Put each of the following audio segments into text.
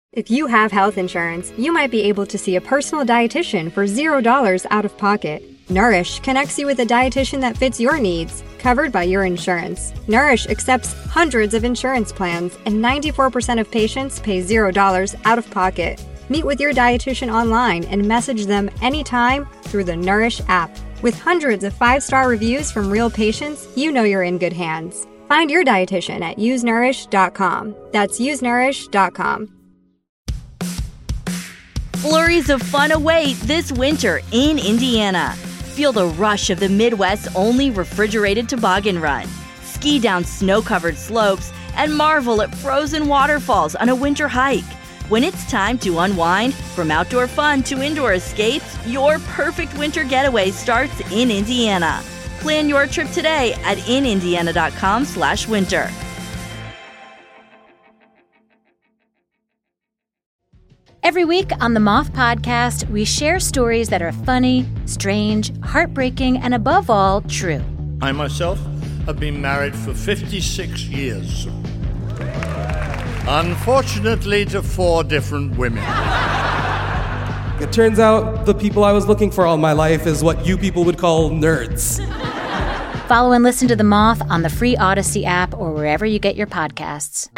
If you have health insurance, you might be able to see a personal dietitian for $0 out of pocket. Nourish connects you with a dietitian that fits your needs, covered by your insurance. Nourish accepts hundreds of insurance plans, and 94% of patients pay $0 out of pocket. Meet with your dietitian online and message them anytime through the Nourish app. With hundreds of 5-star reviews from real patients, you know you're in good hands. Find your dietitian at usenourish.com. That's usenourish.com. Flurries of fun await this winter in Indiana. Feel the rush of the Midwest's only refrigerated toboggan run. Ski down snow-covered slopes and marvel at frozen waterfalls on a winter hike. When it's time to unwind, from outdoor fun to indoor escapes, your perfect winter getaway starts in Indiana. Plan your trip today at inindiana.com/winter. Every week on the Moth Podcast, we share stories that are funny, strange, heartbreaking, and above all, true. I myself have been married for 56 years. Unfortunately, to 4 different women. It turns out the people I was looking for all my life is what you people would call nerds. Follow and listen to The Moth on the free Odyssey app or wherever you get your podcasts.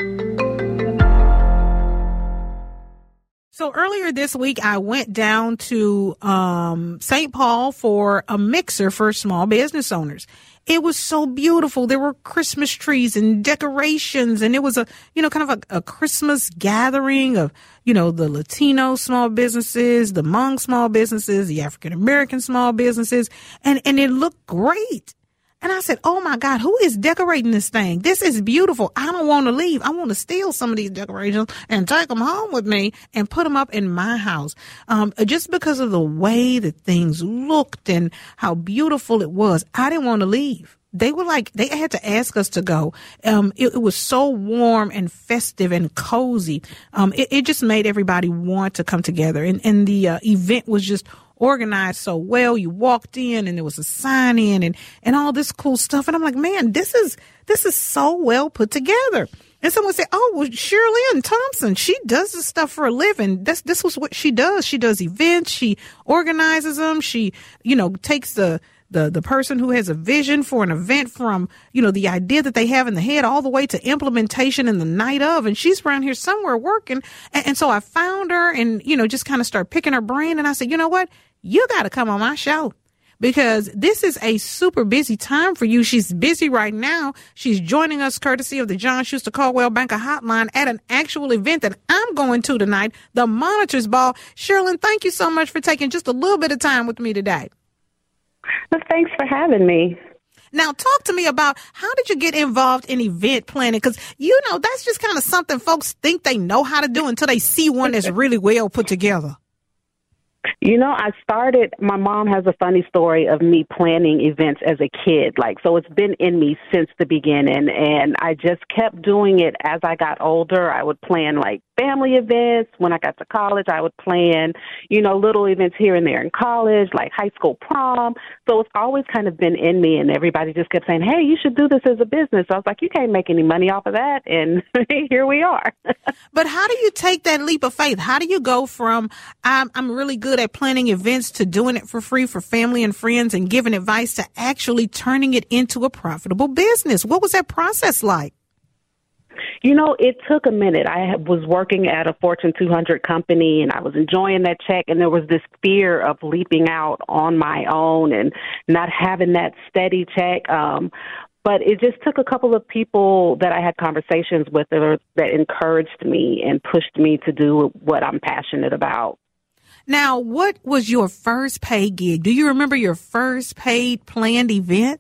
So earlier this week, I went down to St. Paul for a mixer for small business owners. It was so beautiful. There were Christmas trees and decorations, and it was a Christmas gathering of, the Latino small businesses, the Hmong small businesses, the African American small businesses, and it looked great. And I said, oh, my God, who is decorating this thing? This is beautiful. I don't want to leave. I want to steal some of these decorations and take them home with me and put them up in my house. Just because of the way that things looked and how beautiful it was, I didn't want to leave. They had to ask us to go. It was so warm and festive and cozy. It just made everybody want to come together. And the event was just organized so well. You walked in and there was a sign in and all this cool stuff. And I'm like, man, this is so well put together. And someone said, oh, well, Shirley Thompson, she does this stuff for a living. This was what she does. She does events. She organizes them. She, takes the person who has a vision for an event from, the idea that they have in the head all the way to implementation in the night of. And she's around here somewhere working. And so I found her and, just kind of started picking her brain. And I said, you know what? You got to come on my show because this is a super busy time for you. She's busy right now. She's joining us courtesy of the John Schuster Caldwell Banker Hotline at an actual event that I'm going to tonight, the Monitors Ball. Shirley, thank you so much for taking just a little bit of time with me today. Well, thanks for having me. Now, talk to me about how did you get involved in event planning? Because, that's just kind of something folks think they know how to do until they see one that's really well put together. My mom has a funny story of me planning events as a kid. So it's been in me since the beginning. And I just kept doing it as I got older. I would plan family events. When I got to college, I would plan, little events here and there in college, like high school prom. So it's always kind of been in me. And everybody just kept saying, hey, you should do this as a business. So I was like, you can't make any money off of that. And here we are. But how do you take that leap of faith? How do you go from I'm really good at planning events to doing it for free for family and friends and giving advice to actually turning it into a profitable business? What was that process like? It took a minute. I was working at a Fortune 200 company, and I was enjoying that check, and there was this fear of leaping out on my own and not having that steady check. But it just took a couple of people that I had conversations with that encouraged me and pushed me to do what I'm passionate about. Now, what was your first paid gig? Do you remember your first paid planned event?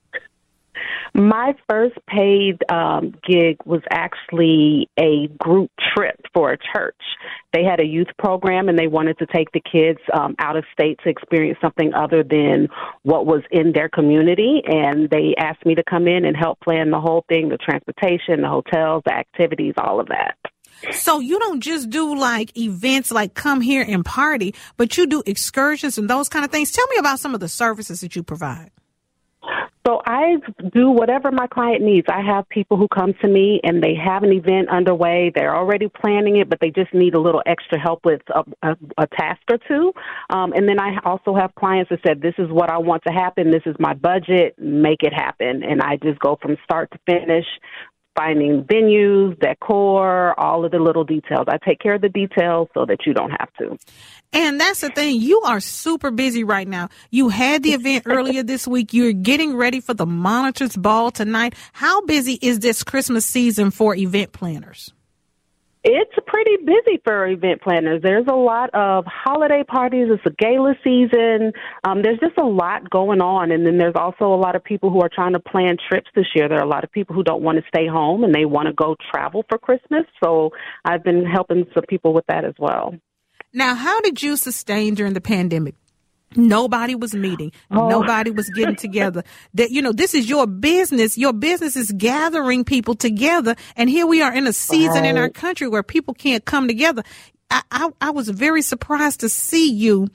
My first paid gig was actually a group trip for a church. They had a youth program, and they wanted to take the kids out of state to experience something other than what was in their community. And they asked me to come in and help plan the whole thing, the transportation, the hotels, the activities, all of that. So you don't just do events like come here and party, but you do excursions and those kind of things. Tell me about some of the services that you provide. So I do whatever my client needs. I have people who come to me and they have an event underway. They're already planning it, but they just need a little extra help with a task or two. And then I also have clients that said, this is what I want to happen. This is my budget. Make it happen. And I just go from start to finish, finding venues, decor, all of the little details. I take care of the details so that you don't have to. And that's the thing. You are super busy right now. You had the event earlier this week. You're getting ready for the Monitors Ball tonight. How busy is this Christmas season for event planners? It's pretty busy for event planners. There's a lot of holiday parties. It's a gala season. There's just a lot going on. And then there's also a lot of people who are trying to plan trips this year. There are a lot of people who don't want to stay home and they want to go travel for Christmas. So I've been helping some people with that as well. Now, how did you sustain during the pandemic? Nobody was meeting. Nobody was getting together. This is your business. Your business is gathering people together. And here we are in a season in our country where people can't come together. I was very surprised to see you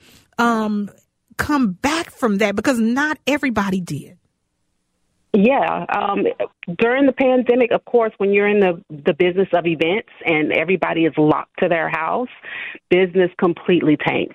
come back from that because not everybody did. Yeah. During the pandemic, of course, when you're in the business of events and everybody is locked to their house, business completely tanks.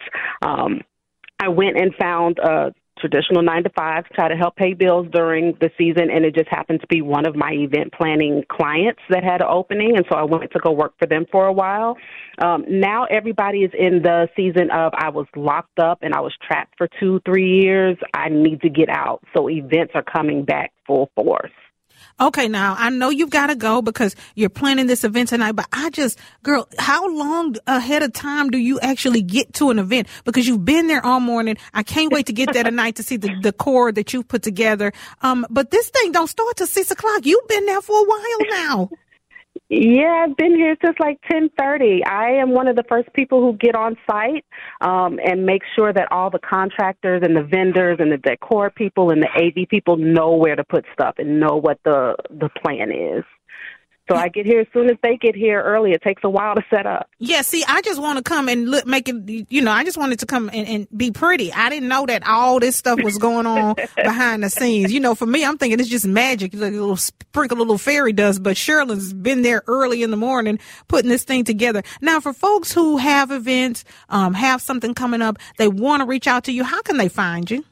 I went and found a traditional 9-to-5 to try to help pay bills during the season, and it just happened to be one of my event planning clients that had an opening, and so I went to go work for them for a while. Now everybody is in the season of I was locked up and I was trapped for 2-3 years. I need to get out, so events are coming back full force. Okay, now, I know you've got to go because you're planning this event tonight, but girl, how long ahead of time do you actually get to an event? Because you've been there all morning. I can't wait to get there tonight to see the decor that you've put together. But this thing don't start till 6 o'clock. You've been there for a while now. Yeah, I've been here since like 10:30. I am one of the first people who get on site and make sure that all the contractors and the vendors and the decor people and the AV people know where to put stuff and know what the plan is. So I get here as soon as they get here early. It takes a while to set up. Yeah, see, I just want to come and make it, I just wanted to come and be pretty. I didn't know that all this stuff was going on behind the scenes. For me, I'm thinking it's just magic, like a little sprinkle, a little fairy dust. But Sherilyn's been there early in the morning putting this thing together. Now, for folks who have events, have something coming up, they want to reach out to you, how can they find you?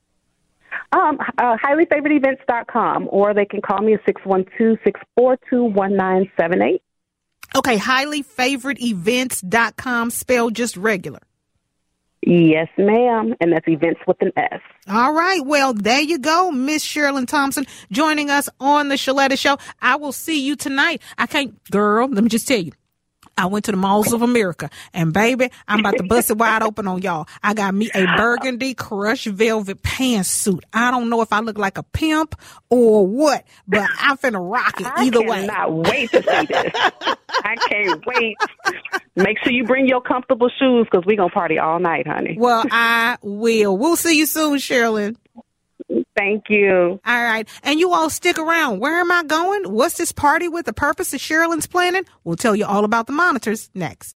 HighlyFavoredEvents.com, or they can call me at 612-642-1978. Okay, HighlyFavoredEvents.com, spelled just regular. Yes, ma'am, and that's events with an S. All right, well, there you go, Miss Sherilyn Thompson joining us on the Sheletta Show. I will see you tonight. Girl, let me just tell you. I went to the Malls of America, and baby, I'm about to bust it wide open on y'all. I got me a burgundy crushed velvet pantsuit. I don't know if I look like a pimp or what, but I'm finna rock it either way. I cannot wait to see this. I can't wait. Make sure you bring your comfortable shoes because we're going to party all night, honey. Well, I will. We'll see you soon, Sherilyn. Thank you. All right. And you all stick around. Where am I going? What's this party with? The purpose of Sherilyn's planning? We'll tell you all about the Monitors next.